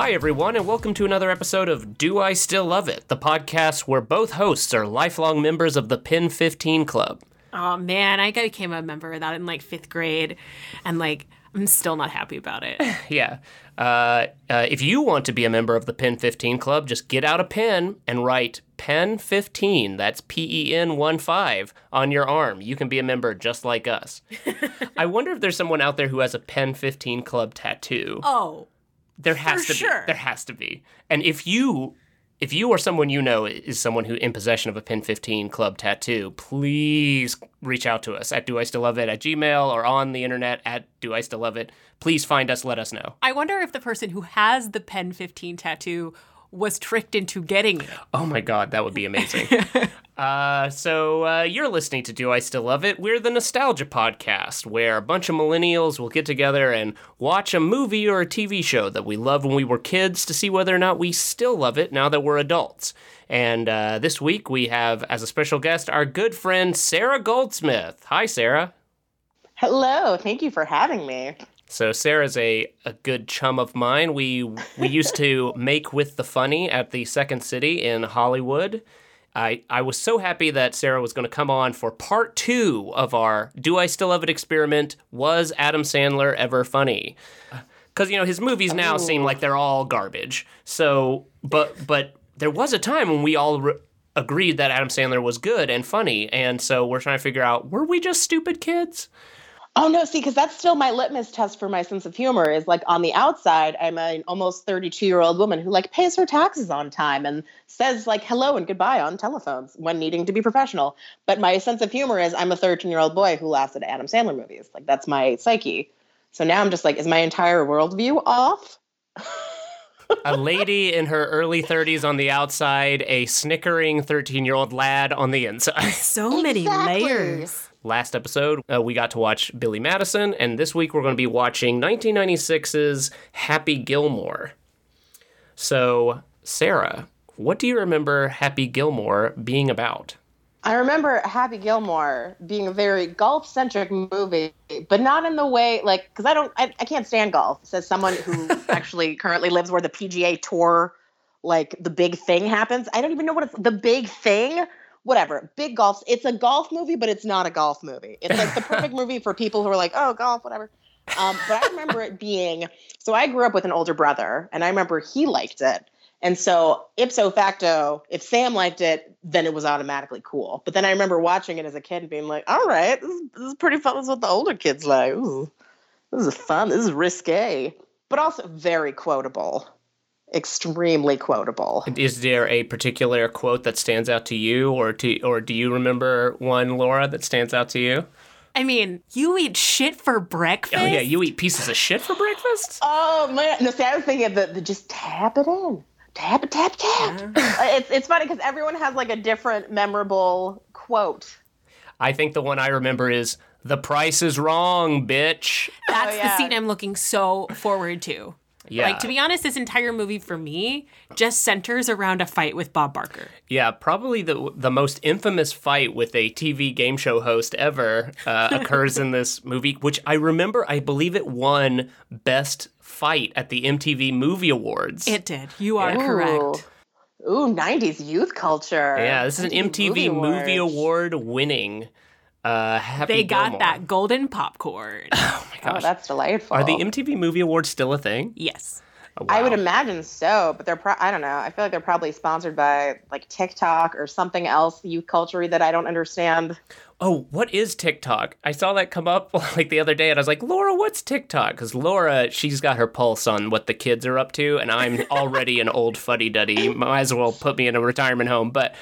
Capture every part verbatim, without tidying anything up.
Hi, everyone, and welcome to another episode of Do I Still Love It, the podcast where both hosts are lifelong members of the Pen fifteen Club. Oh, man, I became a member of that in, like, fifth grade, and, like, I'm still not happy about it. Yeah. Uh, uh, if you want to be a member of the Pen fifteen Club, just get out a pen and write Pen fifteen, that's P E N one five, on your arm. You can be a member just like us. I wonder if there's someone out there who has a Pen fifteen Club tattoo. Oh, There has for to sure. be. There has to be. And if you, if you or someone you know is someone who in possession of a Pen fifteen Club tattoo, please reach out to us at Do I Still Love It at Gmail or on the internet at Do I Still Love It. Please find us. Let us know. I wonder if the person who has the Pen fifteen tattoo was tricked into getting it. Oh my God, that would be amazing. uh, so uh, you're listening to Do I Still Love It? We're the Nostalgia Podcast, where a bunch of millennials will get together and watch a movie or a T V show that we loved when we were kids to see whether or not we still love it now that we're adults. And uh, this week we have, as a special guest, our good friend Sarah Goldsmith. Hi, Sarah. Hello, thank you for having me. So Sarah's a, a good chum of mine. We we used to make with the funny at the Second City in Hollywood. I, I was so happy that Sarah was going to come on for part two of our Do I Still Love It experiment. Was Adam Sandler ever funny? Because, you know, his movies now Ooh. seem like they're all garbage. So, but but there was a time when we all re- agreed that Adam Sandler was good and funny. And so we're trying to figure out, were we just stupid kids? Oh, no, see, because that's still my litmus test for my sense of humor is like on the outside, I'm an almost thirty-two-year-old woman who like pays her taxes on time and says like hello and goodbye on telephones when needing to be professional. But my sense of humor is I'm a thirteen-year-old boy who laughs at Adam Sandler movies. Like that's my psyche. So now I'm just like, is my entire worldview off? A lady in her early thirties on the outside, a snickering thirteen-year-old lad on the inside. So many Exactly. layers. Last episode, uh, we got to watch Billy Madison, and this week we're going to be watching nineteen ninety-six's Happy Gilmore. So, Sarah, what do you remember Happy Gilmore being about? I remember Happy Gilmore being a very golf-centric movie, but not in the way, like, because I don't, I, I can't stand golf. Says someone who actually currently lives where the P G A Tour, like, the big thing happens. I don't even know what it's, the big thing? Whatever, big golf. It's a golf movie, but it's not a golf movie. It's like the perfect movie for people who are like, oh, golf, whatever. Um, but I remember it being, so I grew up with an older brother, and I remember he liked it. And so ipso facto, if Sam liked it, then it was automatically cool. But then I remember watching it as a kid and being like, all right, this is, this is pretty fun. This is what the older kids like. Ooh, this is fun. This is risque, but also very quotable. Extremely quotable. Is there a particular quote that stands out to you, or to, or do you remember one, Laura, that stands out to you? I mean, you eat shit for breakfast? Oh, yeah, you eat pieces of shit for breakfast? Oh, man. No, see, I was thinking of the, the just tap it in. Tap it, tap, tap. Uh, it's, it's funny because everyone has like a different memorable quote. I think the one I remember is, "The price is wrong, bitch." That's Oh, yeah. the scene I'm looking so forward to. Yeah. Like, to be honest, this entire movie for me just centers around a fight with Bob Barker. Yeah, probably the the most infamous fight with a T V game show host ever uh, occurs in this movie, which I remember, I believe it won Best Fight at the M T V Movie Awards. It did. You are Ooh. correct. Ooh, nineties youth culture. Yeah, this is an M T V Movie Award winning uh, Happy They got Gilmore. that golden popcorn. Oh my Oh, gosh. that's delightful. Are the M T V Movie Awards still a thing? Yes. Oh, I would wow. imagine so, but they're pro- I don't know. I feel like they're probably sponsored by like TikTok or something else youth culture that I don't understand. Oh, what is TikTok? I saw that come up like the other day, and I was like, Laura, what's TikTok? Because Laura, she's got her pulse on what the kids are up to, and I'm already an old fuddy-duddy. You might as well put me in a retirement home. But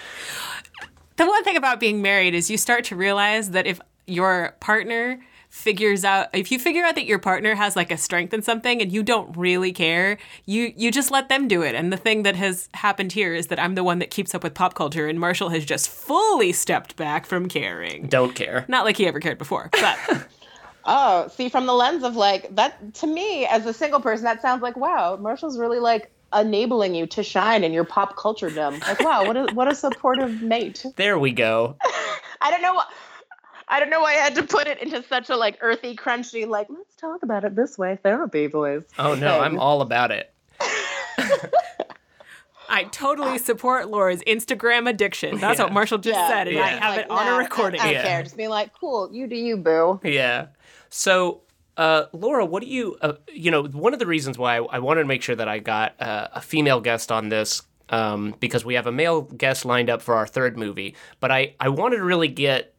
The one thing about being married is you start to realize that if your partner figures out, if you figure out that your partner has like a strength in something and you don't really care, you you just let them do it. And the thing that has happened here is that I'm the one that keeps up with pop culture and Marshall has just fully stepped back from caring. don't care. Not like he ever cared before, but Oh, see, from the lens of like that, to me as a single person, that sounds like, wow, Marshall's really like enabling you to shine in your pop culture-dom. Like, wow, what a, what a supportive mate. There we go. I don't know what. I don't know why I had to put it into such a like earthy, crunchy, like, let's talk about it this way, therapy voice. Oh, no, I'm all about it. I totally support Laura's Instagram addiction. That's Yeah. what Marshall just Yeah, said, and yeah. I have Like, it on nah, a recording. I, I don't Yeah. care. Just being like, cool, you do you, boo. Yeah. So, uh, Laura, what do you, uh, you know, one of the reasons why I, I wanted to make sure that I got uh, a female guest on this, um, because we have a male guest lined up for our third movie, but I, I wanted to really get,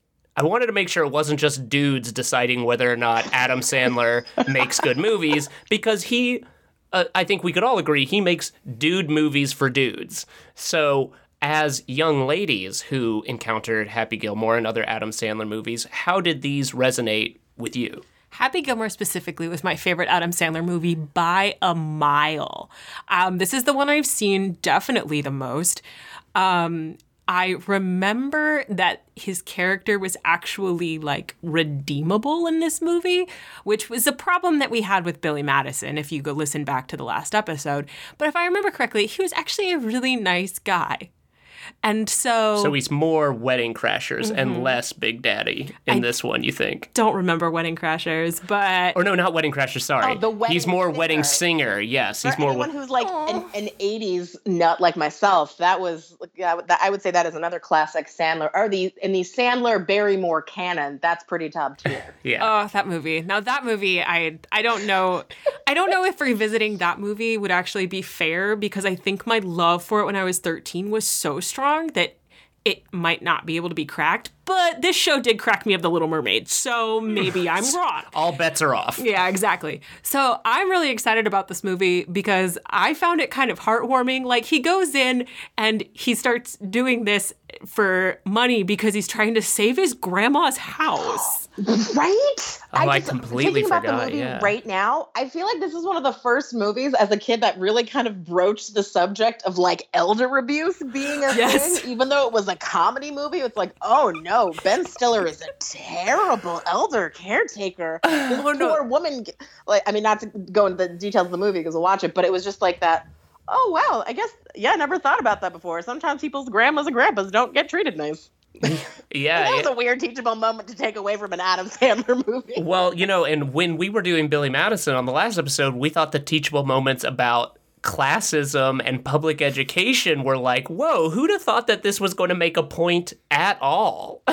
I wanted to make sure it wasn't just dudes deciding whether or not Adam Sandler makes good movies, because he, uh, I think we could all agree, he makes dude movies for dudes. So, as young ladies who encountered Happy Gilmore and other Adam Sandler movies, how did these resonate with you? Happy Gilmore specifically was my favorite Adam Sandler movie by a mile. Um, this is the one I've seen definitely the most. Um, I remember that his character was actually like redeemable in this movie, which was a problem that we had with Billy Madison, if you go listen back to the last episode. But if I remember correctly, he was actually a really nice guy. And so... So he's more Wedding Crashers Mm-hmm. and less Big Daddy in I- this one, you think? don't remember Wedding Crashers, but... Or no, not Wedding Crashers, sorry. Oh, the Wedding he's more Singer. Wedding Singer, yes. He's For more... anyone we- who's like an, an eighties nut like myself, that was yeah, that, I would say that is another classic Sandler. Or the in the Sandler Barrymore canon, that's pretty top tier. yeah. Oh, that movie. Now that movie, I I don't know. I don't know if revisiting that movie would actually be fair, because I think my love for it when I was thirteen was so strong that it might not be able to be cracked. But this show did crack me of The Little Mermaid, so maybe I'm wrong. All bets are off. Yeah, exactly. So I'm really excited about this movie because I found it kind of heartwarming. Like, he goes in and he starts doing this for money because he's trying to save his grandma's house. Right? Oh, I just- completely thinking about forgot, the movie yeah. right now, I feel like this is one of the first movies as a kid that really kind of broached the subject of like elder abuse being a Yes. thing. Even though it was a comedy movie, it's like, oh no, Ben Stiller is a terrible elder caretaker. This Oh, no. poor woman, like, I mean, not to go into the details of the movie because we'll watch it, but it was just like that. Oh wow, I guess yeah, I never thought about that before. Sometimes people's grandmas and grandpas don't get treated nice. Yeah. That was it- a weird teachable moment to take away from an Adam Sandler movie. well, you know, and when we were doing Billy Madison on the last episode, we thought the teachable moments about classism and public education were like, whoa, who'd have thought that this was going to make a point at all?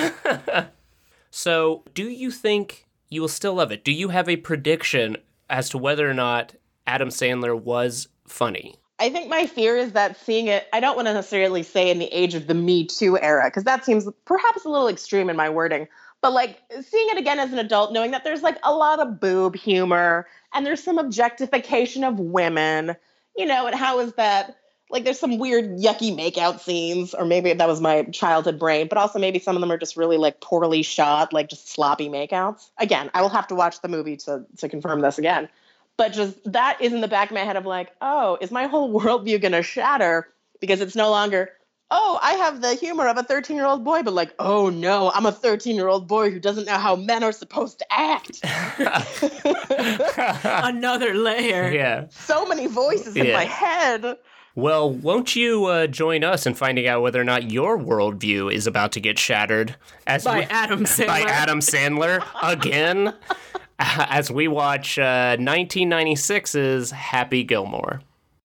So, do you think you will still love it? Do you have a prediction as to whether or not Adam Sandler was funny? I think my fear is that seeing it, I don't want to necessarily say in the age of the Me Too era, because that seems perhaps a little extreme in my wording, but like seeing it again as an adult, knowing that there's like a lot of boob humor and there's some objectification of women, you know, and how is that, like there's some weird yucky makeout scenes, or maybe that was my childhood brain, but also maybe some of them are just really like poorly shot, like just sloppy makeouts. Again, I will have to watch the movie to, to confirm this again. But just that is in the back of my head of like, oh, is my whole worldview going to shatter? Because it's no longer, oh, I have the humor of a thirteen-year-old boy, but like, oh no, I'm a thirteen-year-old boy who doesn't know how men are supposed to act. Another layer. Yeah. So many voices in Yeah. my head. Well, won't you uh, join us in finding out whether or not your worldview is about to get shattered as By we- Adam Sandler. by Adam Sandler again, as we watch uh, nineteen ninety-six's Happy Gilmore.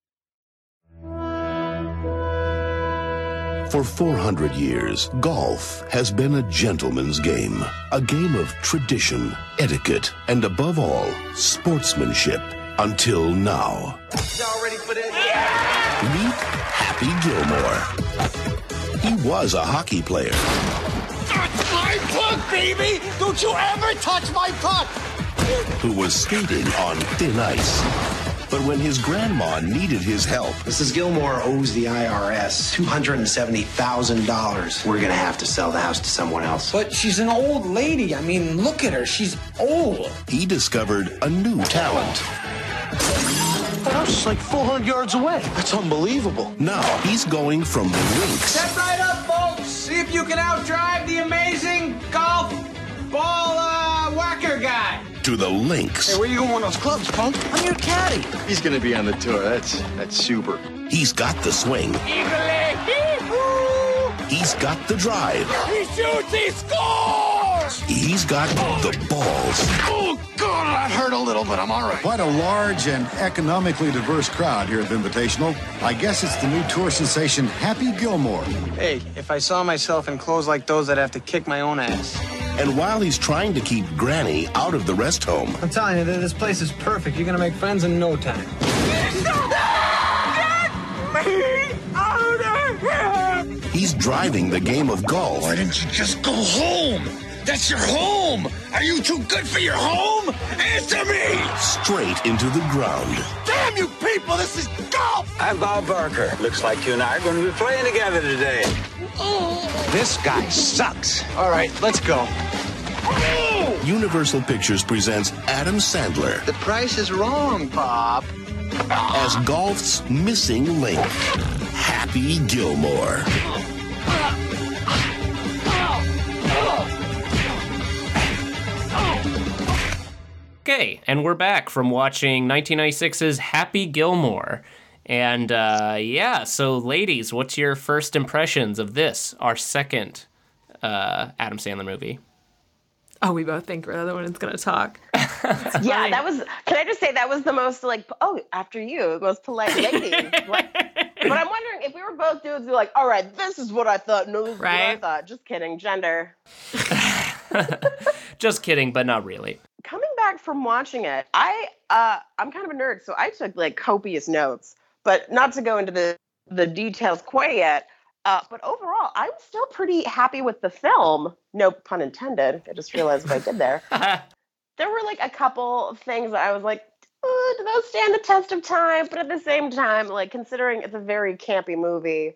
For four hundred years, golf has been a gentleman's game. A game of tradition, etiquette, and above all, sportsmanship. Until now. Y'all ready for this? Meet Happy Gilmore. He was a hockey player, That's my puck, baby! Don't you ever touch my puck! who was skating on thin ice. But when his grandma needed his help, Missus Gilmore owes the I R S two hundred seventy thousand dollars. We're going to have to sell the house to someone else. But she's an old lady. I mean, look at her. She's old. he discovered a new talent. The house is like four hundred yards away. That's unbelievable. Now he's going from the rinks Step right up, folks. See if you can outdrive the amazing golf ball uh, whacker guy. to the links. Hey, where you going with those clubs, punk? I'm your caddy. He's gonna be on the tour. That's that's super. He's got the swing. He's got the drive. He shoots, he scores! He's got the balls. Oh, God! that hurt a little, but I'm all right. Quite a large and economically diverse crowd here at the Invitational. I guess it's the new tour sensation, Happy Gilmore. Hey, if I saw myself in clothes like those, I'd have to kick my own ass. And while he's trying to keep Granny out of the rest home, I'm telling you, this place is perfect. You're gonna make friends in no time. he's driving the game of golf. Why didn't you just go home? That's your home! Are you too good for your home? Answer me! Straight into the ground. Damn you people, this is golf! I'm Bob Barker. Looks like you and I are going to be playing together today. This guy sucks. All right, let's go. Universal Pictures presents Adam Sandler The price is wrong, Bob. as golf's missing link, Happy Gilmore. Okay, and we're back from watching nineteen ninety-six's Happy Gilmore. And uh, yeah, so ladies, what's your first impressions of this, our second uh, Adam Sandler movie? Oh, we both think we're the other one is going to talk. Yeah, that was, can I just say that was the most like, oh, after you, the most polite lady. What? But I'm wondering if we were both dudes, we're like, all right, this is what I thought. No, this is Right? what I thought. Just kidding, gender. Just kidding, but not really. Coming back from watching it, I, uh, I'm kind of a nerd, so I took like copious notes, but not to go into the, the details quite yet. Uh, but overall, I'm still pretty happy with the film. No pun intended. I just realized what I did there. There were like a couple of things that I was like, oh, do those stand the test of time? But at the same time, like considering it's a very campy movie,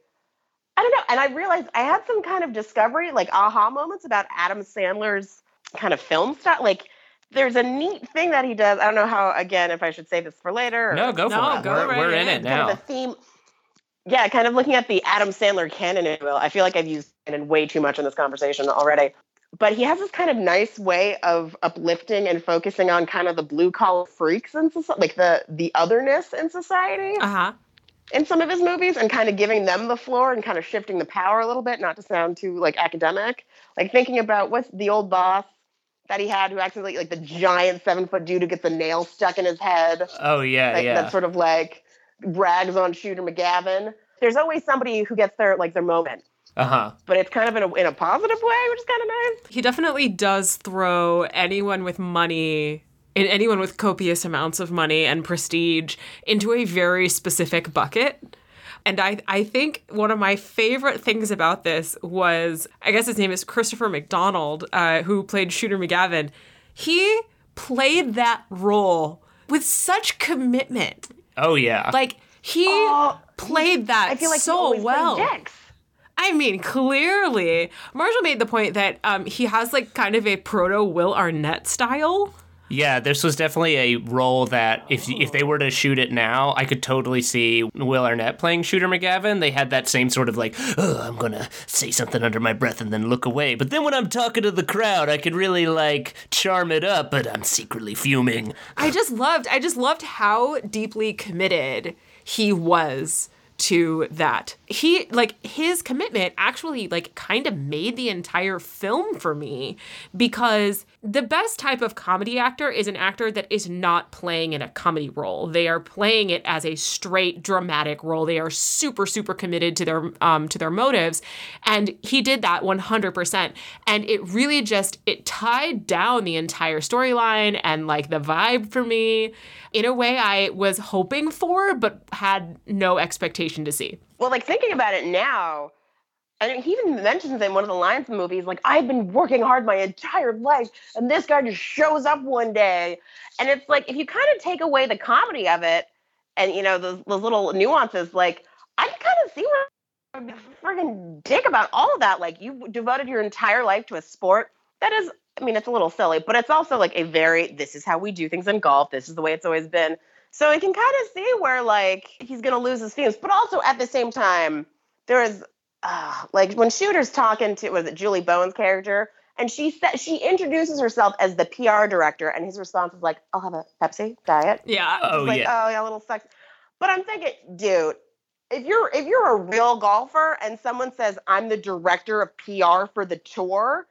I don't know. And I realized I had some kind of discovery, like aha moments about Adam Sandler's kind of film style. Like there's a neat thing that he does. I don't know how, again, if I should save this for later. Or, No, go for No, it. go We're, right we're in in. it kind now. of the theme. Yeah, kind of looking at the Adam Sandler canon, if you will. I feel like I've used canon way too much in this conversation already. But he has this kind of nice way of uplifting and focusing on kind of the blue collar freaks in society, like the the otherness in society Uh-huh. in some of his movies, and kind of giving them the floor and kind of shifting the power a little bit, not to sound too like academic. Like thinking about what's the old boss that he had who actually like the giant seven foot dude who gets a nail stuck in his head. Oh, yeah, Like, yeah. That's sort of like rags on Shooter McGavin. There's always somebody who gets their like their moment, Uh-huh. but it's kind of in a in a positive way, which is kind of nice. He definitely does throw anyone with money, and anyone with copious amounts of money and prestige into a very specific bucket. And I, I think one of my favorite things about this was, I guess his name is Christopher McDonald, uh, who played Shooter McGavin. He played that role with such commitment. Oh, yeah. Like, he Oh, played that I feel like he so always well. played dicks. I mean, clearly. Marshall made the point that um, he has like kind of a proto Will Arnett style. Yeah, this was definitely a role that if if they were to shoot it now, I could totally see Will Arnett playing Shooter McGavin. They had that same sort of like, oh, I'm going to say something under my breath and then look away. But then when I'm talking to the crowd, I could really like charm it up, but I'm secretly fuming. I just loved, I just loved how deeply committed he was to that. He, like, his commitment actually, like, kind of made the entire film for me, because the best type of comedy actor is an actor that is not playing in a comedy role. They are playing it as a straight dramatic role. They are super, super committed to their, um, to their motives. And he did that one hundred percent. And it really just, it tied down the entire storyline and, like, the vibe for me in a way I was hoping for, but had no expectation to see. Well, like thinking about it now, I mean, he even mentions in one of the lines in the movie, he's like, I've been working hard my entire life, and this guy just shows up one day. And it's like, if you kind of take away the comedy of it, and, you know, those, those little nuances, like, I can kind of see where I'm a friggin' dick about all of that. Like, you devoted your entire life to a sport that is, I mean, it's a little silly, but it's also like a very, this is how we do things in golf. This is the way it's always been. So I can kind of see where, like, he's going to lose his fumes. But also, at the same time, there is, uh, like, when Shooter's talking to, was it Julie Bowen's character? And she said, she introduces herself as the P R director, and his response is like, I'll have a Pepsi diet. Yeah. Oh, like, yeah. oh, yeah, a little sex. But I'm thinking, dude, if you're if you're a real golfer and someone says, I'm the director of P R for the tour,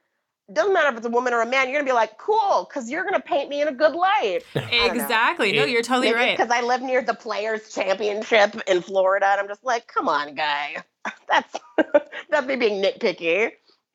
doesn't matter if it's a woman or a man, you're gonna be like, cool, because you're gonna paint me in a good light. Exactly. No, you're totally Maybe right. Because I live near the Players Championship in Florida, and I'm just like, come on, guy. That's that's me being nitpicky.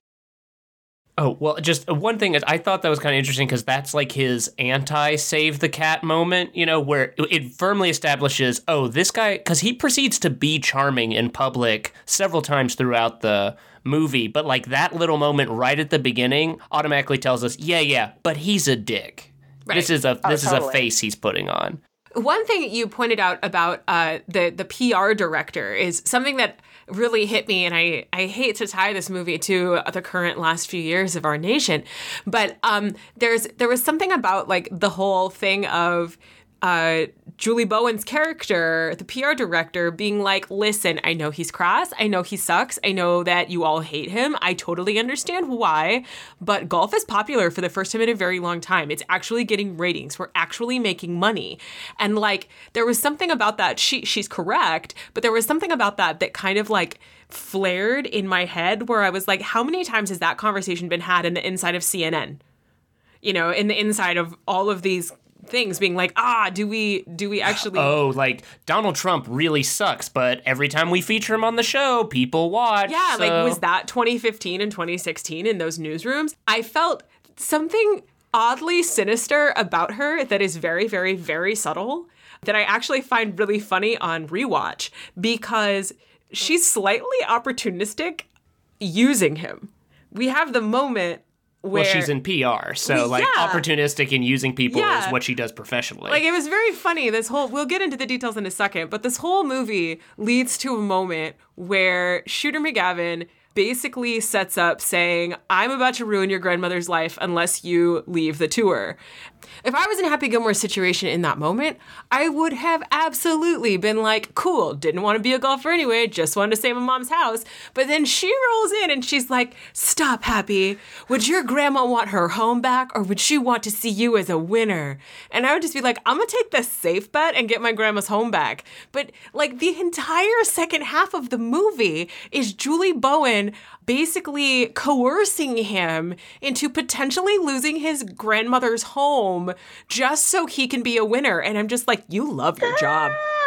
Oh, well, just one thing is, I thought that was kind of interesting because that's like his anti-save the cat moment, you know, where it firmly establishes, oh, this guy, because he proceeds to be charming in public several times throughout the movie, but like that little moment right at the beginning automatically tells us, yeah, yeah, but he's a dick. Right. This is a oh, this totally. is a face he's putting on. One thing you pointed out about uh, the the P R director is something that really hit me, and I, I hate to tie this movie to the current last few years of our nation, but um, there's there was something about like the whole thing of uh, Julie Bowen's character, the P R director, being like, listen, I know he's crass. I know he sucks. I know that you all hate him. I totally understand why. But golf is popular for the first time in a very long time. It's actually getting ratings. We're actually making money. And like, there was something about that. She she's correct. But there was something about that that kind of like flared in my head where I was like, how many times has that conversation been had in the inside of C N N? You know, in the inside of all of these things being like, ah, do we do we actually oh, like Donald Trump really sucks, but every time we feature him on the show, people watch. Yeah, so. like was that twenty fifteen and twenty sixteen in those newsrooms? I felt something oddly sinister about her that is very, very, very subtle that I actually find really funny on rewatch because she's slightly opportunistic using him. We have the moment where, well, she's in P R, so well, like yeah. opportunistic in using people yeah. is what she does professionally. Like it was very funny. This whole we'll get into the details in a second, but this whole movie leads to a moment where Shooter McGavin basically sets up saying, I'm about to ruin your grandmother's life unless you leave the tour. If I was in Happy Gilmore's situation in that moment, I would have absolutely been like, cool, didn't want to be a golfer anyway, just wanted to save my mom's house. But then she rolls in and she's like, stop, Happy. Would your grandma want her home back or would she want to see you as a winner? And I would just be like, I'm going to take the safe bet and get my grandma's home back. But like the entire second half of the movie is Julie Bowen basically coercing him into potentially losing his grandmother's home just so he can be a winner. And I'm just like, you love your job.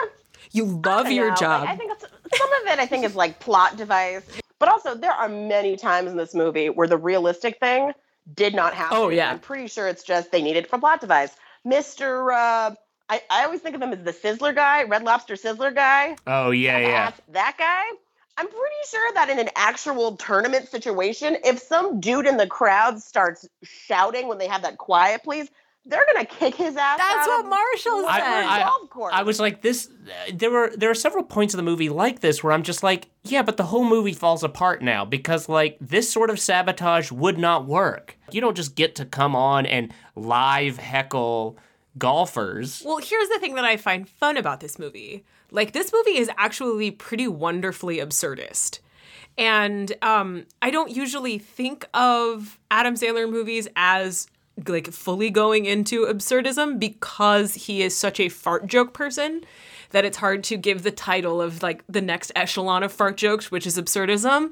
You love your know. job. Like, I think it's, some of it, I think, is like plot device. But also, there are many times in this movie where the realistic thing did not happen. Oh, yeah. I'm pretty sure it's just they needed it for plot device. Mister Uh, I, I always think of him as the Sizzler guy, Red Lobster Sizzler guy. Oh, yeah, yeah. That guy. I'm pretty sure that in an actual tournament situation, if some dude in the crowd starts shouting when they have that quiet please, they're gonna kick his ass. That's out what of Marshall said. I, I, I was like, this. There were there are several points of the movie like this where I'm just like, yeah, but the whole movie falls apart now because like this sort of sabotage would not work. You don't just get to come on and live heckle golfers. Well, here's the thing that I find fun about this movie. Like, this movie is actually pretty wonderfully absurdist. And um, I don't usually think of Adam Sandler movies as, like, fully going into absurdism because he is such a fart joke person that it's hard to give the title of, like, the next echelon of fart jokes, which is absurdism.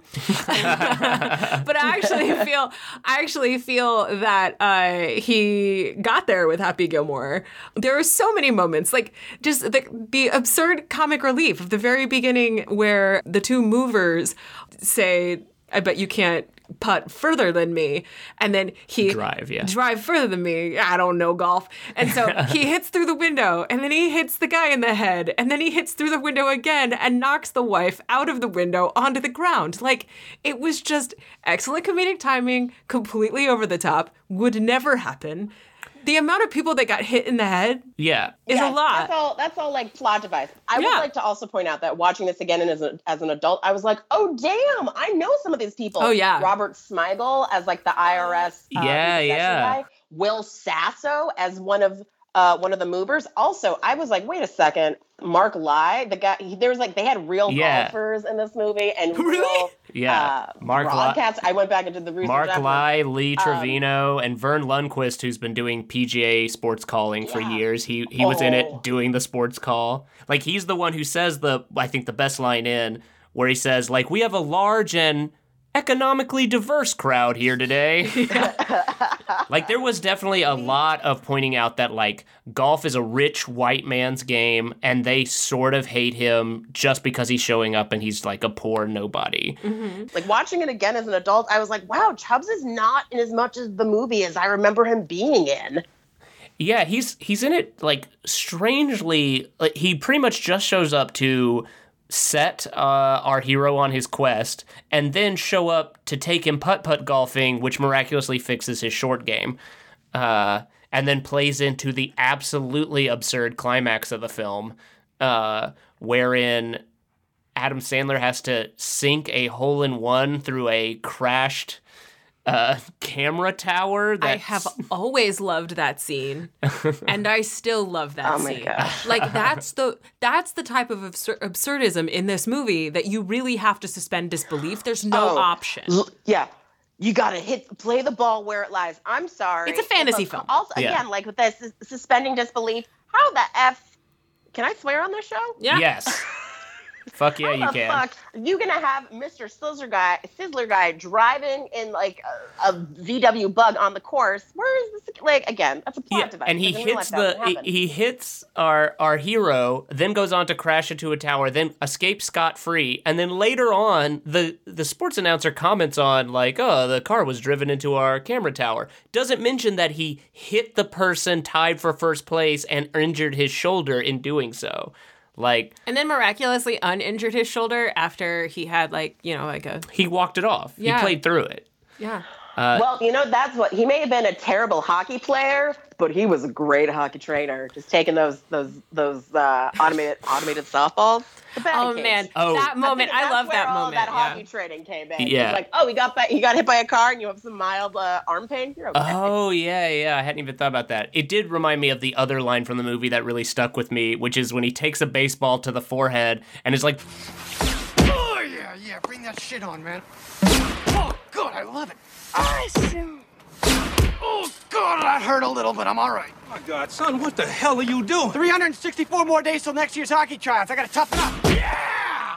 But I actually feel, I actually feel that uh, he got there with Happy Gilmore. There are so many moments, like just the, the absurd comic relief of the very beginning where the two movers say, I bet you can't putt further than me, and then he drive yeah drive further than me. I don't know golf. And so he hits through the window, and then he hits the guy in the head, and then he hits through the window again and knocks the wife out of the window onto the ground. Like, it was just excellent comedic timing, completely over the top, would never happen. The amount of people that got hit in the head yeah. is yes, a lot. That's all, that's all like plot device. I yeah. would like to also point out that watching this again and as, a, as an adult, I was like, oh, damn, I know some of these people. Oh, yeah. Robert Smigel as like the I R S uh, yeah, yeah. guy. Will Sasso as one of uh, one of the movers. Also, I was like, wait a second. Mark Lai, the guy, he, there was like, they had real yeah. golfers in this movie and really? real yeah. uh, Mark broadcasts. I went back into the research. Mark afterwards. Lai, Lee Trevino, um, and Vern Lundquist, who's been doing P G A sports calling for Yeah. years. He he was Oh. in it doing the sports call. Like, he's the one who says the, I think, the best line in, where he says, like, we have a large and economically diverse crowd here today. Like, there was definitely a lot of pointing out that, like, golf is a rich white man's game, and they sort of hate him just because he's showing up and he's, like, a poor nobody. Mm-hmm. Like, watching it again as an adult, I was like, wow, Chubbs is not in as much as the movie as I remember him being in. Yeah, he's he's in it, like, strangely, like, he pretty much just shows up to set uh, our hero on his quest, and then show up to take him putt-putt golfing, which miraculously fixes his short game, uh, and then plays into the absolutely absurd climax of the film, uh, wherein Adam Sandler has to sink a hole-in-one through a crashed uh, camera tower. That's... I have always loved that scene, and I still love that oh my scene. gosh. Like, that's the that's the type of absur- absurdism in this movie that you really have to suspend disbelief. There's no Oh, option. l- yeah. You gotta hit, play the ball where it lies. I'm sorry. It's a fantasy But film. Also, Yeah. again, like with this sus- suspending disbelief, how the F, can I swear on this show? Yeah. Yes. Fuck yeah, How you the can. fuck you gonna have Mister Sizzler guy, Sizzler guy driving in like a, a V W Bug on the course? Where is this? Like, again, that's a plot Yeah, device. and he because in real hits life that the wouldn't he, happen. he hits our our hero, then goes on to crash into a tower, then escapes scot free, and then later on, the the sports announcer comments on like, oh, the car was driven into our camera tower. Doesn't mention that he hit the person tied for first place and injured his shoulder in doing so. Like, And then miraculously uninjured his shoulder after he had, like, you know, like a... he walked it off. Yeah. He played through it. Yeah. Uh, well, you know, that's what he may have been a terrible hockey player, but he was a great hockey trainer. Just taking those those those uh, automated automated softballs. The Oh, pancakes. man. Oh. That moment. think I, that's love where that all moment. That yeah. hockey training came in. Yeah. It's like, oh, he got he got hit by a car and you have some mild uh, arm pain. You're okay. Oh, yeah, yeah. I hadn't even thought about that. It did remind me of the other line from the movie that really stuck with me, which is when he takes a baseball to the forehead and is like, Oh, yeah, yeah, bring that shit on, man. Oh, God, I love it. Awesome. Oh, God, that hurt a little, but I'm all right. Oh, my God, son, what the hell are you doing? three hundred sixty-four more days till next year's hockey tryouts. I gotta toughen up. Yeah!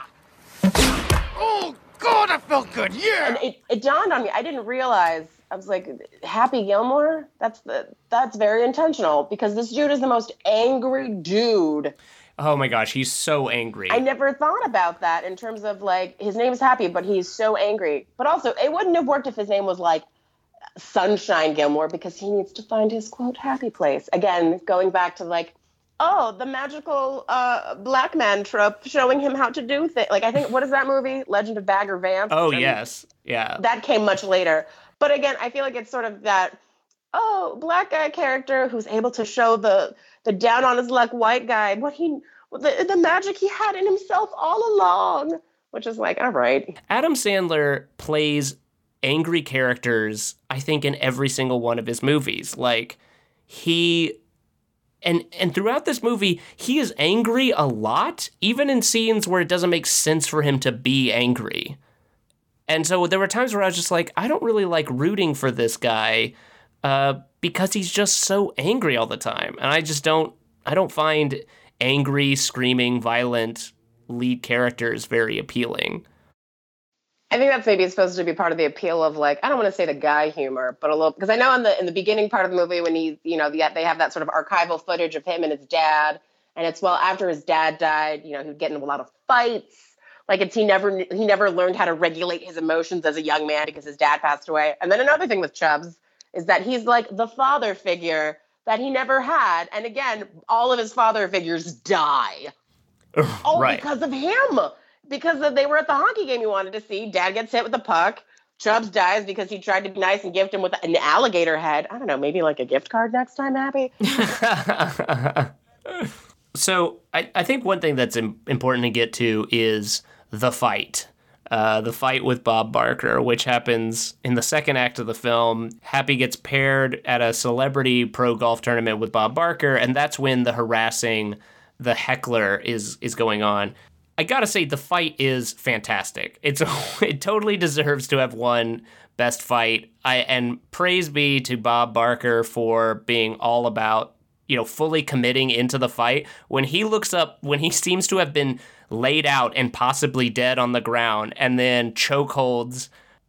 Oh, God, that felt good. Yeah! And it, it dawned on me. I didn't realize. I was like, Happy Gilmore. That's the that's very intentional because this dude is the most angry dude. oh my gosh, he's so angry. I never thought about that in terms of like his name's Happy, but he's so angry. But also, it wouldn't have worked if his name was like Sunshine Gilmore because he needs to find his quote happy place. Again, going back to like, oh, the magical uh, black man trope showing him how to do things. Like, I think, what is that movie? Legend of Bagger Vance? Oh, And yes. Yeah. that came much later. But again, I feel like it's sort of that, oh, black guy character who's able to show the the down on his luck white guy what he the, the magic he had in himself all along, which is like, all right. Adam Sandler plays angry characters, I think, in every single one of his movies. Like, he... And and throughout this movie, he is angry a lot, even in scenes where it doesn't make sense for him to be angry. And so there were times where I was just like, I don't really like rooting for this guy uh, because he's just so angry all the time. And I just don't, I don't find angry, screaming, violent lead characters very appealing. I think that's maybe supposed to be part of the appeal of like, I don't want to say the guy humor, but a little, because I know in the in the beginning part of the movie when he, you know, the, they have that sort of archival footage of him and his dad, and it's well after his dad died, you know, he'd get in a lot of fights. Like it's he never he never learned how to regulate his emotions as a young man because his dad passed away. And then another thing with Chubbs is that he's like the father figure that he never had, and again, all of his father figures die, all Right. because of him. Because they were at the hockey game you wanted to see. Dad gets hit with the puck. Chubbs dies because he tried to be nice and gift him with an alligator head. I don't know, maybe like a gift card next time, Happy? So I, I think one thing that's im- important to get to is the fight. Uh, the fight with Bob Barker, which happens in the second act of the film. Happy gets paired at a celebrity pro golf tournament with Bob Barker, and that's when the harassing, the heckler is is going on. I gotta say, the fight is fantastic. It's it totally deserves to have won Best Fight. I and praise be to Bob Barker for being all about, you know, fully committing into the fight. When he looks up, when he seems to have been laid out and possibly dead on the ground, and then chokeholds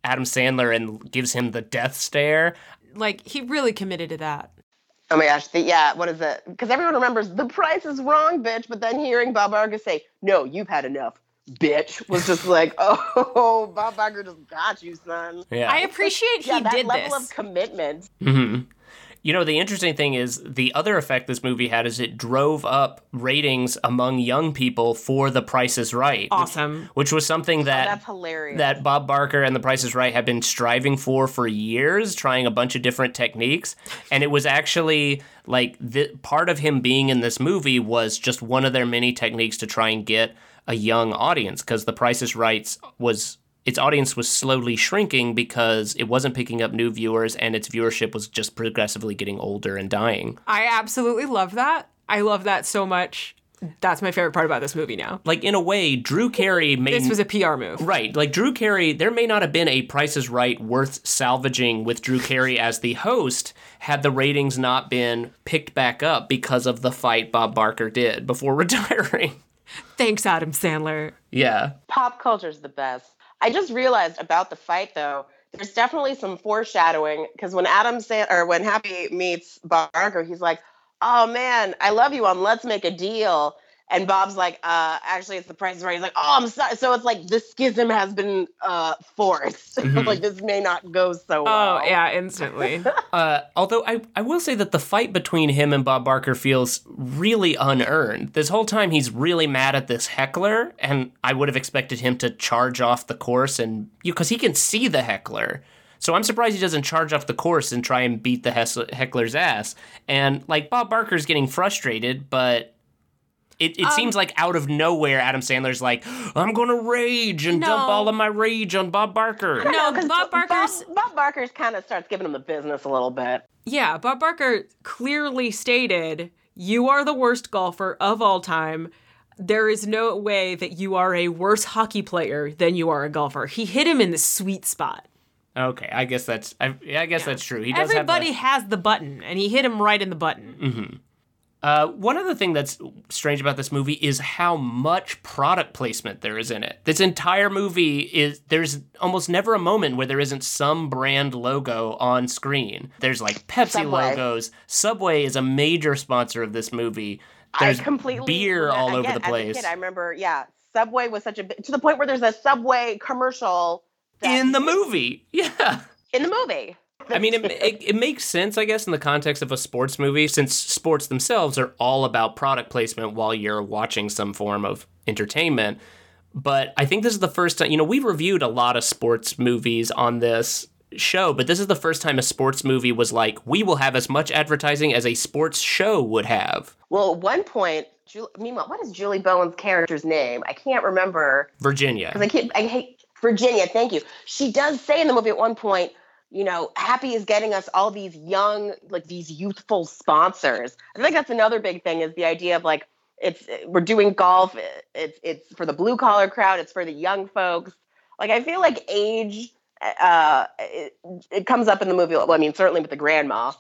Adam Sandler and gives him the death stare. Like, he really committed to that. Oh my gosh, the, yeah, what is it? Because everyone remembers The Price is Wrong, bitch, but then hearing Bob Barker say, no, you've had enough, bitch, was just like, oh, Bob Barker just got you, son. Yeah. I appreciate he yeah, that did level this. of commitment. Mm-hmm. You know, the interesting thing is the other effect this movie had is it drove up ratings among young people for The Price is Right. Awesome. Which, which was something that Oh, that's hilarious. that Bob Barker and The Price is Right had been striving for for years, trying a bunch of different techniques. And it was actually like the, part of him being in this movie was just one of their many techniques to try and get a young audience, because The Price is Right was... its audience was slowly shrinking because it wasn't picking up new viewers and its viewership was just progressively getting older and dying. I absolutely love that. I love that so much. That's my favorite part about this movie now. Like, in a way, Drew Carey made... This was a P R move. Right. Like, Drew Carey, there may not have been a Price is Right worth salvaging with Drew Carey as the host had the ratings not been picked back up because of the fight Bob Barker did before retiring. Thanks, Adam Sandler. Yeah. Pop culture's the best. I just realized about the fight, though, there's definitely some foreshadowing, because when Adam Sand- or when Happy meets Bob Barker, he's like, oh, man, I love you on Let's Make a Deal. And Bob's like, uh, actually, it's The Price is Right. He's like, oh, I'm sorry. So it's like the schism has been uh, forced. Mm-hmm. Like, this may not go so well. Oh, yeah, instantly. uh, although I, I will say that the fight between him and Bob Barker feels really unearned. This whole time he's really mad at this heckler, and I would have expected him to charge off the course, and because he can see the heckler. So I'm surprised he doesn't charge off the course and try and beat the heckler's ass. And, like, Bob Barker's getting frustrated, but... It, it um, seems like out of nowhere, Adam Sandler's like, I'm going to rage and no. dump all of my rage on Bob Barker. No, because Bob Barker's... Bob, Bob Barker's kind of starts giving him the business a little bit. Yeah, Bob Barker clearly stated, you are the worst golfer of all time. There is no way that you are a worse hockey player than you are a golfer. He hit him in the sweet spot. Okay, I guess that's I, I guess yeah. that's true. He does Everybody have the... has the button, and he hit him right in the button. Mm-hmm. Uh, one other thing that's strange about this movie is how much product placement there is in it. This entire movie is, there's almost never a moment where there isn't some brand logo on screen. There's like Pepsi Subway. logos. Subway is a major sponsor of this movie. There's I completely, beer all again, over the place. As a kid, I remember, yeah, Subway was such a, to the point where there's a Subway commercial. In the movie, yeah. In the movie. I mean, it, it it makes sense, I guess, in the context of a sports movie, since sports themselves are all about product placement while you're watching some form of entertainment. But I think this is the first time, you know, we've reviewed a lot of sports movies on this show, but this is the first time a sports movie was like, we will have as much advertising as a sports show would have. Well, at one point, Julie, meanwhile, what is Julie Bowen's character's name? I can't remember. Virginia. Because I keep, I hate Virginia, thank you. She does say in the movie at one point, you know, Happy is getting us all these young, like these youthful sponsors. I think that's another big thing is the idea of like, it's, we're doing golf. It's, it's for the blue collar crowd. It's for the young folks. Like, I feel like age, uh, it, it comes up in the movie. Well, I mean, certainly with the grandma.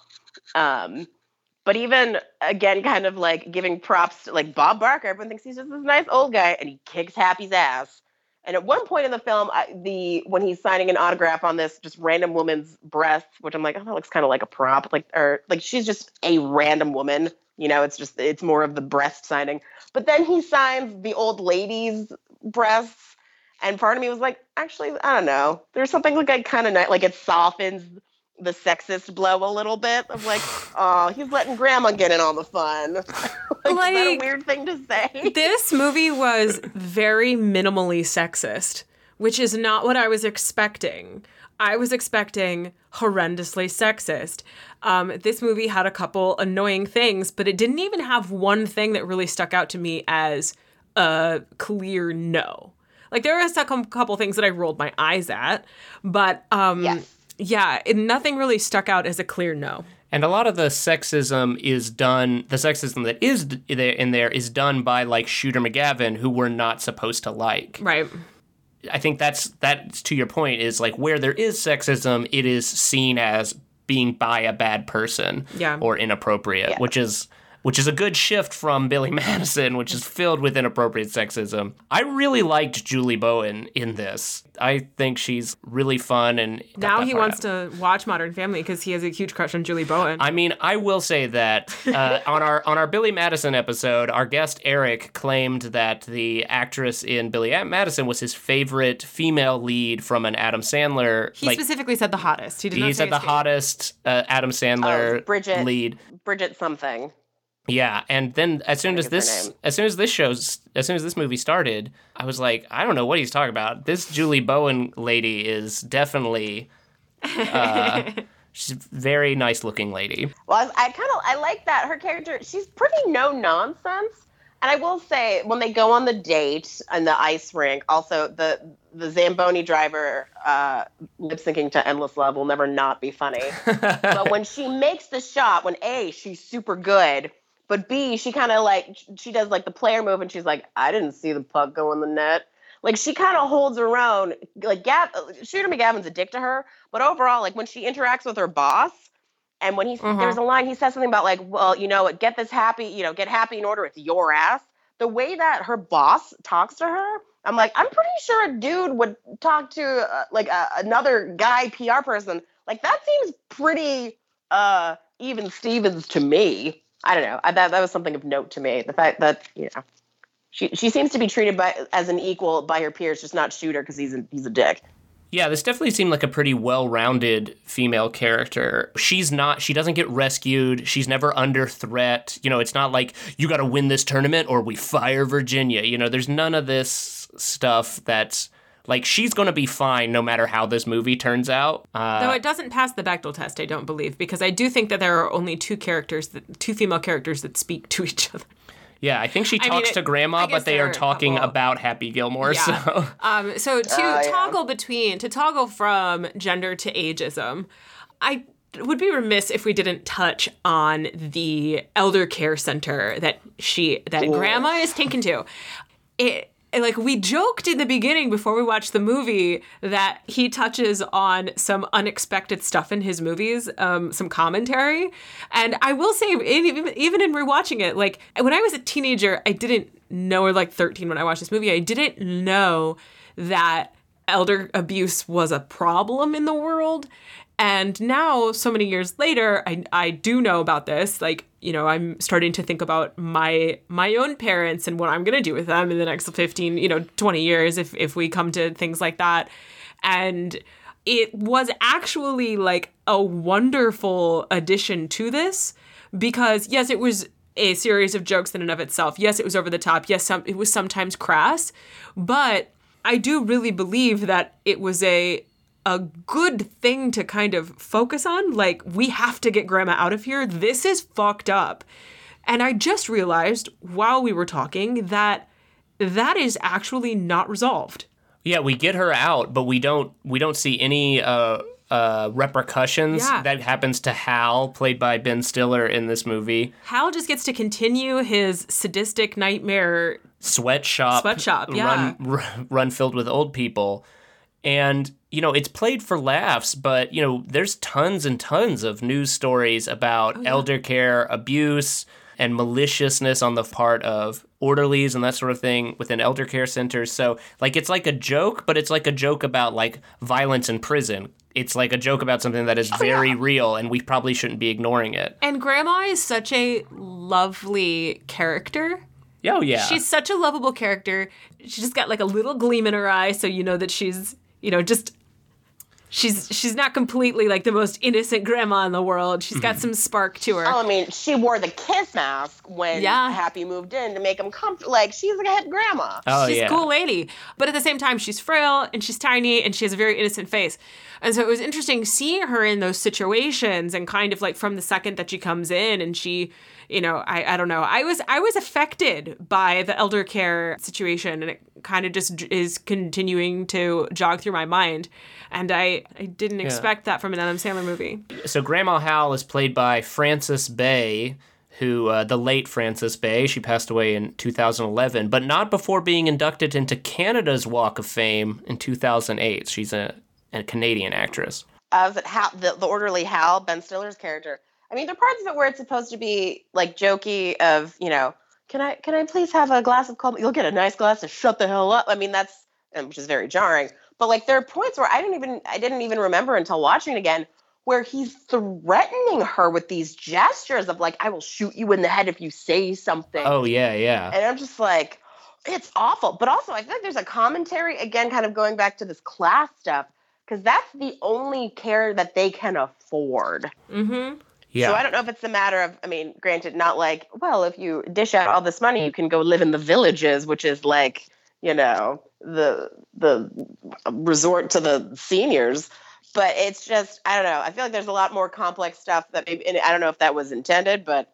Um, but even again, kind of like giving props to like Bob Barker. Everyone thinks he's just this nice old guy and he kicks Happy's ass. And at one point in the film, I, the when he's signing an autograph on this just random woman's breasts, which I'm like, oh, that looks kind of like a prop, like or like she's just a random woman, you know. It's just it's more of the breast signing. But then he signs the old lady's breasts, and part of me was like, actually, I don't know. There's something like I kind of like it softens the sexist blow a little bit of like, oh, he's letting grandma get in on the fun. like, like, is that a weird thing to say? This movie was very minimally sexist, which is not what I was expecting. I was expecting horrendously sexist. Um, this movie had a couple annoying things, but it didn't even have one thing that really stuck out to me as a clear no. Like, there was a couple things that I rolled my eyes at, but um, yes. yeah, it, nothing really stuck out as a clear no. And a lot of the sexism is done, the sexism that is in there is done by, like, Shooter McGavin, who we're not supposed to like. Right. I think that's, that's to your point, is, like, where there is sexism, it is seen as being by a bad person yeah. or inappropriate, yeah. which is... which is a good shift from Billy Madison, which is filled with inappropriate sexism. I really liked Julie Bowen in this. I think she's really fun. And now he wants to watch Modern Family because he has a huge crush on Julie Bowen. I mean, I will say that uh, on our on our Billy Madison episode, our guest Eric claimed that the actress in Billy Madison was his favorite female lead from an Adam Sandler. He like, specifically said the hottest. He did he not say said the hottest uh, Adam Sandler oh, Bridget, lead. Bridget something. Yeah, and then as soon as this, as soon as this shows, as soon as this movie started, I was like, I don't know what he's talking about. This Julie Bowen lady is definitely, uh, she's a very nice looking lady. Well, I, I kind of I like that her character. She's pretty no nonsense, and I will say when they go on the date in the ice rink, also the the Zamboni driver uh, lip syncing to "Endless Love" will never not be funny. But when she makes the shot, when A, she's super good. But B, she kind of like, she does like the player move and she's like, I didn't see the puck go in the net. Like she kind of holds her own. Like Gav, Shooter McGavin's a dick to her. But overall, like when she interacts with her boss and when he, uh-huh. there's a line, he says something about like, well, you know what, get this happy, you know, get happy in order. It's your ass. The way that her boss talks to her, I'm like, I'm pretty sure a dude would talk to uh, like uh, another guy P R person. Like that seems pretty uh, even Stevens to me. I don't know. I, that that was something of note to me. The fact that, you know, she she seems to be treated by as an equal by her peers, just not Shooter because he's a, he's a dick. Yeah, this definitely seemed like a pretty well-rounded female character. She's not, she doesn't get rescued. She's never under threat. You know, it's not like, you got to win this tournament or we fire Virginia. You know, there's none of this stuff that's, like, she's going to be fine no matter how this movie turns out. Uh, Though it doesn't pass the Bechdel test, I don't believe, because I do think that there are only two characters, that, two female characters that speak to each other. Yeah, I think she talks I mean, it, to Grandma, but they are talking couple, about Happy Gilmore. Yeah. So, um, so to uh, yeah. toggle between, to toggle from gender to ageism, I would be remiss if we didn't touch on the elder care center that she, that Ooh. Grandma is taken to. It. Like, we joked in the beginning before we watched the movie that he touches on some unexpected stuff in his movies, um, some commentary. And I will say, even, even in rewatching it, like, when I was a teenager, I didn't know, or like thirteen when I watched this movie, I didn't know that elder abuse was a problem in the world. And now, so many years later, I I do know about this. Like, you know, I'm starting to think about my my own parents and what I'm going to do with them in the next fifteen, you know, twenty years if if we come to things like that. And it was actually like a wonderful addition to this because, yes, it was a series of jokes in and of itself. Yes, it was over the top. Yes, some, it was sometimes crass. But I do really believe that it was a a good thing to kind of focus on. Like, we have to get Grandma out of here. This is fucked up. And I just realized while we were talking that that is actually not resolved. Yeah, we get her out, but we don't we don't see any uh, uh, repercussions. Yeah. That happens to Hal, played by Ben Stiller in this movie. Hal just gets to continue his sadistic nightmare sweatshop, sweatshop, yeah. run, run filled with old people. And, you know, it's played for laughs, but, you know, there's tons and tons of news stories about oh, yeah. elder care abuse and maliciousness on the part of orderlies and that sort of thing within elder care centers. So, like, it's like a joke, but it's like a joke about, like, violence in prison. It's like a joke about something that is very oh, yeah. real, and we probably shouldn't be ignoring it. And Grandma is such a lovely character. Oh, yeah. She's such a lovable character. She just got, like, a little gleam in her eye, so you know that she's... You know, just she's she's not completely like the most innocent grandma in the world. She's got some spark to her. Oh, I mean, she wore the kiss mask when yeah. Happy moved in to make him comfortable. Like, she's like a head grandma. Oh, she's yeah. a cool lady. But at the same time, she's frail and she's tiny and she has a very innocent face. And so it was interesting seeing her in those situations and kind of like from the second that she comes in and she, you know, I, I don't know. I was I was affected by the elder care situation, and it kind of just is continuing to jog through my mind. And I, I didn't expect yeah. that from an Adam Sandler movie. So Grandma Hal is played by Frances Bay, who, uh, the late Frances Bay. She passed away in two thousand eleven, but not before being inducted into Canada's Walk of Fame in two thousand eight. She's a, a Canadian actress. Uh, was it Hal, the, the orderly Hal, Ben Stiller's character? I mean, there are parts of it where it's supposed to be like jokey of, you know, can I can I please have a glass of cold? You'll get a nice glass to shut the hell up. I mean, that's which is very jarring. But like there are points where I didn't even I didn't even remember until watching it again where he's threatening her with these gestures of like, I will shoot you in the head if you say something. Oh yeah, yeah. And I'm just like, it's awful. But also I feel like there's a commentary again, kind of going back to this class stuff, because that's the only care that they can afford. Mm-hmm. Yeah. So I don't know if it's a matter of, I mean, granted, not like, well, if you dish out all this money, you can go live in the villages, which is like, you know, the the resort to the seniors. But it's just, I don't know. I feel like there's a lot more complex stuff that maybe, and I don't know if that was intended, but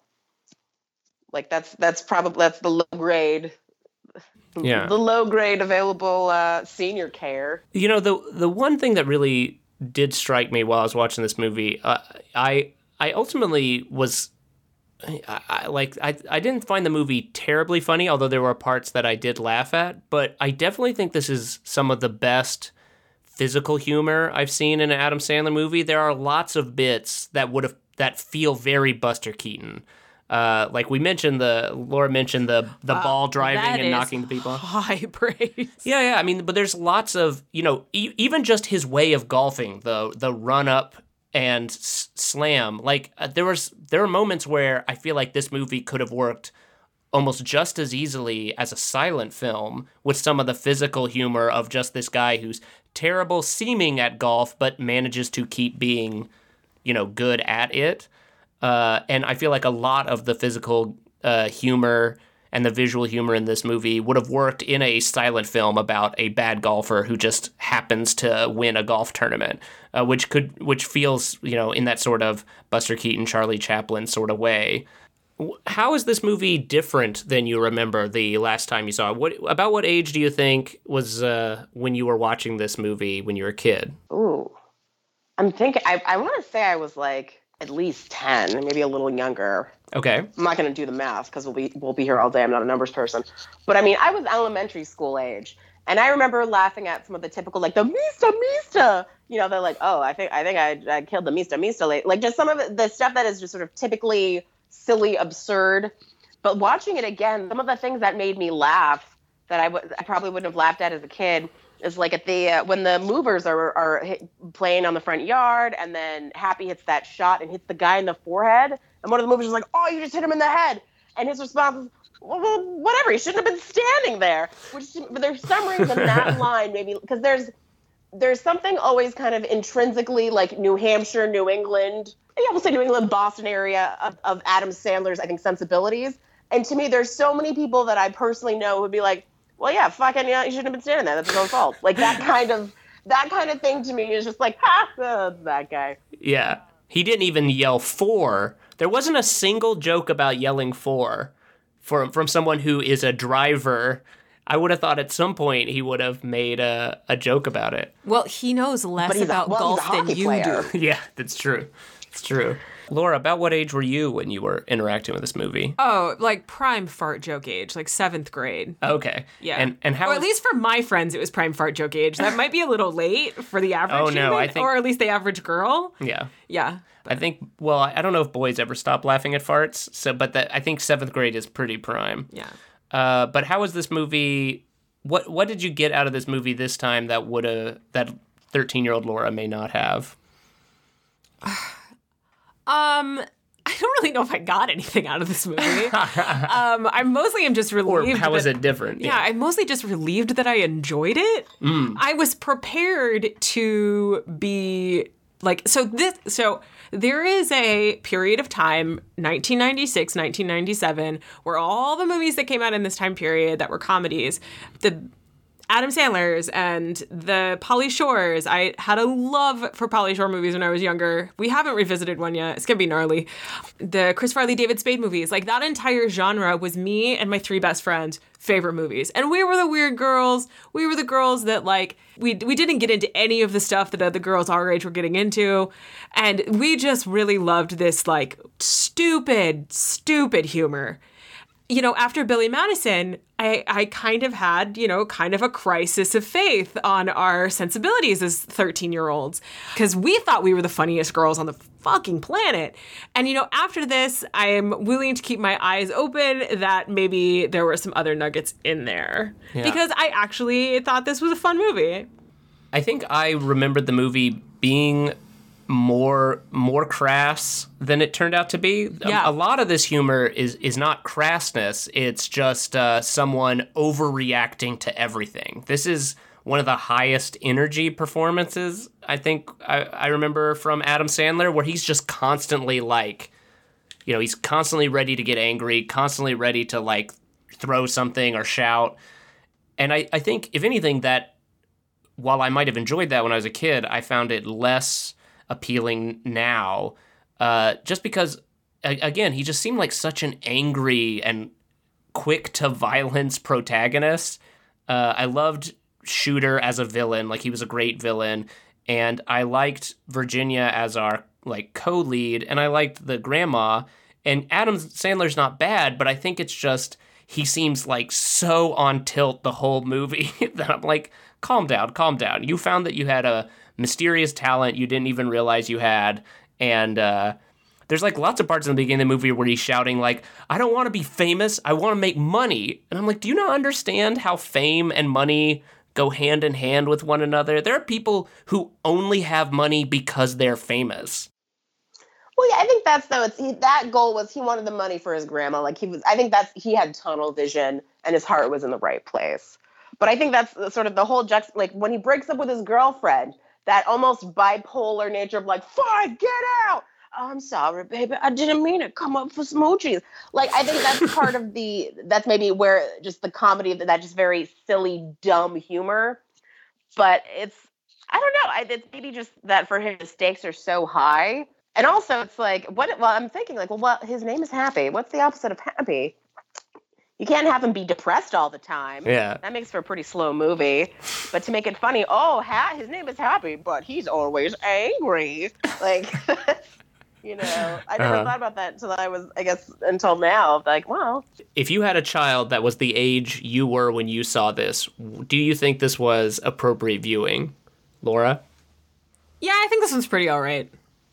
like that's that's probably that's the low grade, yeah, the low grade available uh, senior care. You know, the the one thing that really did strike me while I was watching this movie, uh, I. I ultimately was, I, I, like, I, I didn't find the movie terribly funny, although there were parts that I did laugh at, but I definitely think this is some of the best physical humor I've seen in an Adam Sandler movie. There are lots of bits that would have, that feel very Buster Keaton. Uh, like we mentioned, the Laura mentioned the the wow, ball driving and knocking the people. High praise. Yeah, yeah. I mean, but there's lots of, you know, e- even just his way of golfing, the the run up and s- slam. Like uh, there was there are moments where I feel like this movie could have worked almost just as easily as a silent film with some of the physical humor of just this guy who's terrible seeming at golf but manages to keep being, you know, good at it. Uh, and I feel like a lot of the physical uh, humor and the visual humor in this movie would have worked in a silent film about a bad golfer who just happens to win a golf tournament, uh, which could, which feels, you know, in that sort of Buster Keaton, Charlie Chaplin sort of way. How is this movie different than you remember the last time you saw it? What, about what age do you think was uh, when you were watching this movie when you were a kid? Ooh, I'm thinking, I, I want to say I was like at least ten, maybe a little younger. Okay. I'm not going to do the math because we'll be we'll be here all day. I'm not a numbers person. But I mean, I was elementary school age. And I remember laughing at some of the typical, like, the Mista, Mista. You know, they're like, oh, I think I think I, I killed the Mista, Mista. Like, just some of it, the stuff that is just sort of typically silly, absurd. But watching it again, some of the things that made me laugh that I, w- I probably wouldn't have laughed at as a kid is like at the uh, when the movers are are hit, playing on the front yard, and then Happy hits that shot and hits the guy in the forehead, and one of the movers is like, "Oh, you just hit him in the head," and his response is, "Well, whatever. He shouldn't have been standing there." Which, but there's some reason that line maybe because there's there's something always kind of intrinsically like New Hampshire, New England, yeah, we'll say New England, Boston area of, of Adam Sandler's, I think, sensibilities. And to me, there's so many people that I personally know who'd be like, well, yeah, fucking, yeah, you shouldn't have been standing there. That's his own fault. Like that kind of, that kind of thing to me is just like, ha, uh, that guy. Yeah. He didn't even yell for. There wasn't a single joke about yelling for, for from someone who is a driver. I would have thought at some point he would have made a, a joke about it. Well, he knows less a, about well, golf than you player. do. Yeah, that's true. It's true. Laura, about what age were you when you were interacting with this movie? Oh, like prime fart joke age, like seventh grade. Okay. Yeah. And and how? Or at least for my friends, it was prime fart joke age. That might be a little late for the average Oh, no, human, I think- or at least the average girl. Yeah. Yeah. I think. Well, I don't know if boys ever stop laughing at farts. So, but that I think seventh grade is pretty prime. Yeah. Uh, but how was this movie? What What did you get out of this movie this time that would have that thirteen-year-old Laura may not have? Um, I don't really know if I got anything out of this movie. um, I mostly am just relieved. Or how was that, it different? Yeah, I'm mostly just relieved that I enjoyed it. Mm. I was prepared to be like, so this, so there is a period of time, nineteen ninety-six, nineteen ninety-seven, where all the movies that came out in this time period that were comedies, the Adam Sandler's and the Pauly Shores. I had a love for Pauly Shore movies when I was younger. We haven't revisited one yet. It's going to be gnarly. The Chris Farley, David Spade movies. Like, that entire genre was me and my three best friends' favorite movies. And we were the weird girls. We were the girls that, like, we we didn't get into any of the stuff that other girls our age were getting into. And we just really loved this, like, stupid, stupid humor. you know, after Billy Madison, I, I kind of had, you know, kind of a crisis of faith on our sensibilities as thirteen-year-olds because we thought we were the funniest girls on the fucking planet. And, you know, after this, I am willing to keep my eyes open that maybe there were some other nuggets in there yeah. because I actually thought this was a fun movie. I think I remembered the movie being more more crass than it turned out to be. Yeah. A, a lot of this humor is is not crassness. It's just uh, someone overreacting to everything. This is one of the highest energy performances I think I, I remember from Adam Sandler, where he's just constantly like, you know, he's constantly ready to get angry, constantly ready to like throw something or shout. And I, I think, if anything, that while I might have enjoyed that when I was a kid, I found it less appealing now, uh, just because, again, he just seemed like such an angry and quick to violence protagonist. Uh, I loved Shooter as a villain, like he was a great villain, and I liked Virginia as our like co-lead, and I liked the grandma. And Adam Sandler's not bad, but I think it's just he seems like so on tilt the whole movie that I'm like, calm down, calm down. You found that you had a mysterious talent you didn't even realize you had, and uh, there's like lots of parts in the beginning of the movie where he's shouting like, I don't want to be famous, I want to make money. And I'm like, do you not understand how fame and money go hand in hand with one another? There are people who only have money because they're famous. Well, yeah, I think that's though. It's he, that goal was he wanted the money for his grandma. Like he was, I think that's he had tunnel vision and his heart was in the right place. But I think that's sort of the whole juxt. Like when he breaks up with his girlfriend, that almost bipolar nature of like, fine, get out. Oh, I'm sorry, baby. I didn't mean it. Come up for smoochies. Like, I think that's part of the, that's maybe where just the comedy of that just very silly, dumb humor. But it's, I don't know. I, it's maybe just that for him, the stakes are so high. And also it's like, what, well, I'm thinking like, well, what, his name is Happy. What's the opposite of happy? You can't have him be depressed all the time. Yeah. That makes for a pretty slow movie. But to make it funny, oh, ha- his name is Happy, but he's always angry. Like, you know, I never uh-huh. thought about that until I was, I guess, until now. Like, well. If you had a child that was the age you were when you saw this, do you think this was appropriate viewing? Laura? Yeah, I think this one's pretty all right.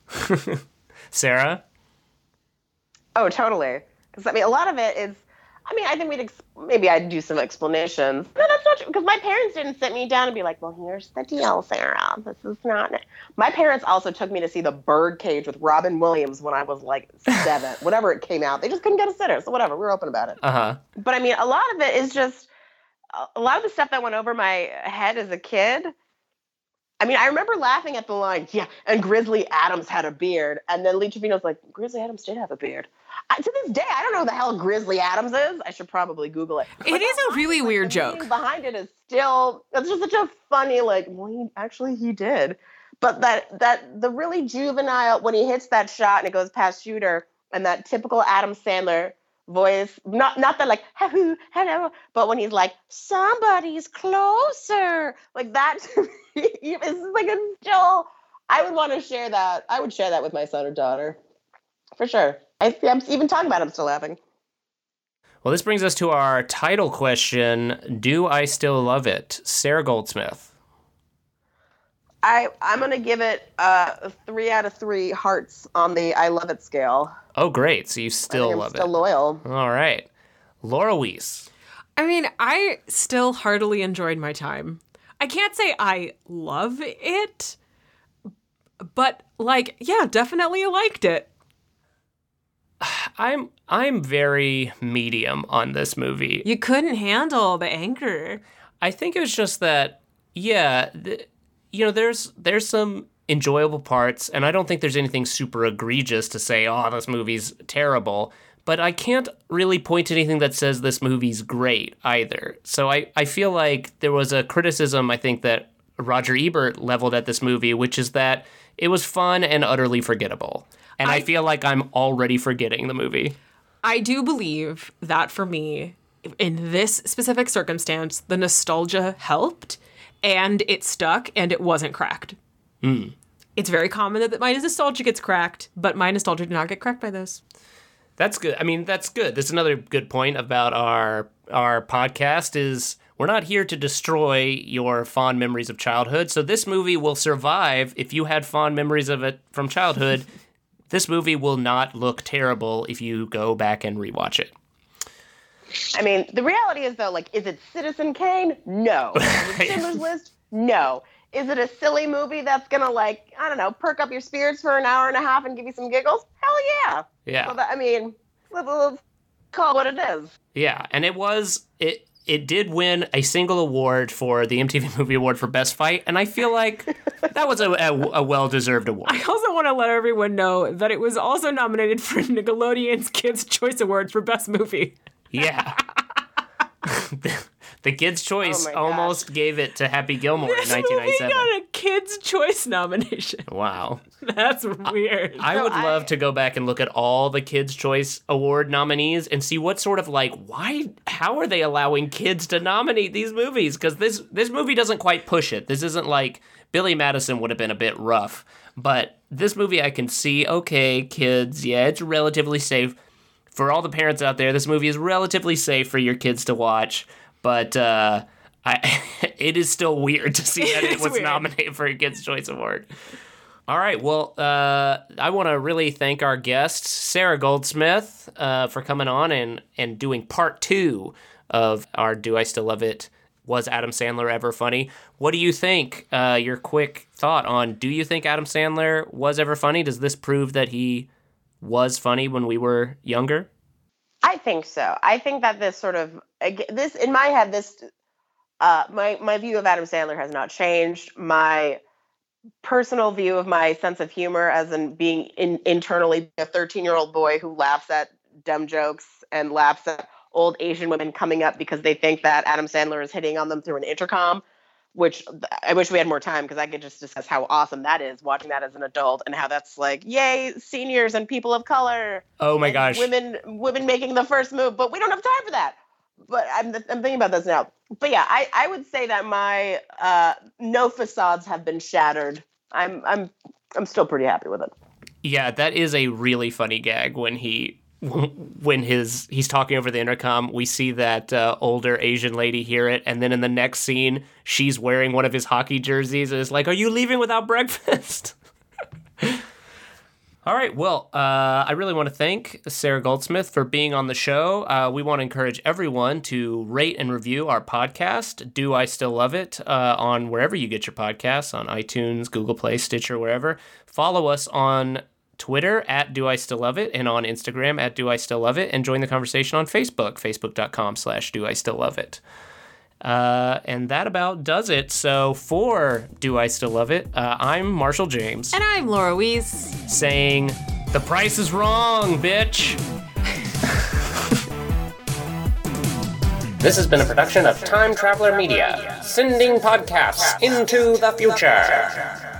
Sarah? Oh, totally. Because, I mean, a lot of it is, I mean, I think we'd, ex- maybe I'd do some explanations. No, that's not true. Because my parents didn't sit me down and be like, well, here's the deal, Sarah. This is not it. My parents also took me to see The Birdcage with Robin Williams when I was like seven, whenever it came out. They just couldn't get a sitter. So whatever, we were open about it. Uh-huh. But I mean, a lot of it is just, a lot of the stuff that went over my head as a kid. I mean, I remember laughing at the line, yeah, and Grizzly Adams had a beard. And then Lee Trevino's like, Grizzly Adams did have a beard. I, to this day, I don't know who the hell Grizzly Adams is. I should probably Google it. It but is a really line, weird like, joke. Behind it is still, it's just such a funny, like, well, he, actually he did. But that, that, the really juvenile, when he hits that shot and it goes past Shooter, and that typical Adam Sandler voice, not not that like, hello, hello, but when he's like, somebody's closer, like that, it's like a still, I would want to share that. I would share that with my son or daughter, for sure. I, I'm even talking about it, I'm still laughing. Well, this brings us to our title question. Do I still love it? Sarah Goldsmith. I, I'm going to give it uh, three out of three hearts on the I love it scale. Oh, great. So you still I think I'm love still it. loyal. All right. Laura Weiss. I mean, I still heartily enjoyed my time. I can't say I love it, but like, yeah, definitely liked it. I'm I'm very medium on this movie. You couldn't handle the anger. I think it was just that, yeah, th- you know, there's there's some enjoyable parts, and I don't think there's anything super egregious to say, oh, this movie's terrible. But I can't really point to anything that says this movie's great either. So I, I feel like there was a criticism, I think, that Roger Ebert leveled at this movie, which is that it was fun and utterly forgettable. And I, I feel like I'm already forgetting the movie. I do believe that for me, in this specific circumstance, the nostalgia helped, and it stuck, and it wasn't cracked. Mm. It's very common that my nostalgia gets cracked, but my nostalgia did not get cracked by this. That's good. I mean, that's good. That's another good point about our our podcast is we're not here to destroy your fond memories of childhood. So this movie will survive if you had fond memories of it from childhood. This movie will not look terrible if you go back and rewatch it. I mean, the reality is, though, like, is it Citizen Kane? No. Is it Schindler's List? No. Is it a silly movie that's going to, like, I don't know, perk up your spirits for an hour and a half and give you some giggles? Hell yeah. Yeah. So that, I mean, let's, let's call it what it is. Yeah, and it was, it it did win a single award for the M T V Movie Award for Best Fight, and I feel like that was a, a, a well-deserved award. I also want to let everyone know that it was also nominated for Nickelodeon's Kids' Choice Award for Best Movie. Yeah. The Kids' Choice Oh almost gave it to Happy Gilmore This in nineteen ninety-seven. movie got a Kids' Choice nomination. Wow. That's weird. I So would I- love to go back and look at all the Kids' Choice Award nominees and see what sort of like, why, how are they allowing kids to nominate these movies? Because this, this movie doesn't quite push it. This isn't like Billy Madison would have been a bit rough. But this movie I can see, okay, kids, yeah, it's relatively safe. For all the parents out there, this movie is relatively safe for your kids to watch. But uh, I, it is still weird to see that it It's was weird. nominated for a Kids' Choice Award. All right, well, uh, I want to really thank our guest, Sarah Goldsmith, uh, for coming on and, and doing part two of our Do I Still Love It? Was Adam Sandler ever funny? What do you think? Uh, your quick thought on, do you think Adam Sandler was ever funny? Does this prove that he was funny when we were younger? I think so. I think that this sort of ag- this in my head, this uh, my my view of Adam Sandler has not changed. My personal view of my sense of humor, as in being in, internally a thirteen-year-old boy who laughs at dumb jokes and laughs at old Asian women coming up because they think that Adam Sandler is hitting on them through an intercom. Which I wish we had more time because I could just discuss how awesome that is watching that as an adult and how that's like, yay, seniors and people of color. Oh my and gosh. Women women making the first move, but we don't have time for that. But I'm, I'm thinking about this now. But yeah, I, I would say that my uh, no facades have been shattered. I'm I'm I'm still pretty happy with it. Yeah, that is a really funny gag when he when his he's talking over the intercom. We see that uh, older Asian lady hear it, and then in the next scene, she's wearing one of his hockey jerseys and is like, "Are you leaving without breakfast?" All right, well, uh, I really want to thank Sarah Goldsmith for being on the show. Uh, we want to encourage everyone to rate and review our podcast, Do I Still Love It, uh, on wherever you get your podcasts, on iTunes, Google Play, Stitcher, wherever. Follow us on Twitter at Do I Still Love It and on Instagram at Do I Still Love It, and join the conversation on Facebook, facebook.com slash Do I Still Love It. Uh, and that about does it. So for Do I Still Love It, uh, I'm Marshall James. And I'm Laura Weiss. Saying, the price is wrong, bitch. This has been a production of Time Traveler Media, sending podcasts into the future.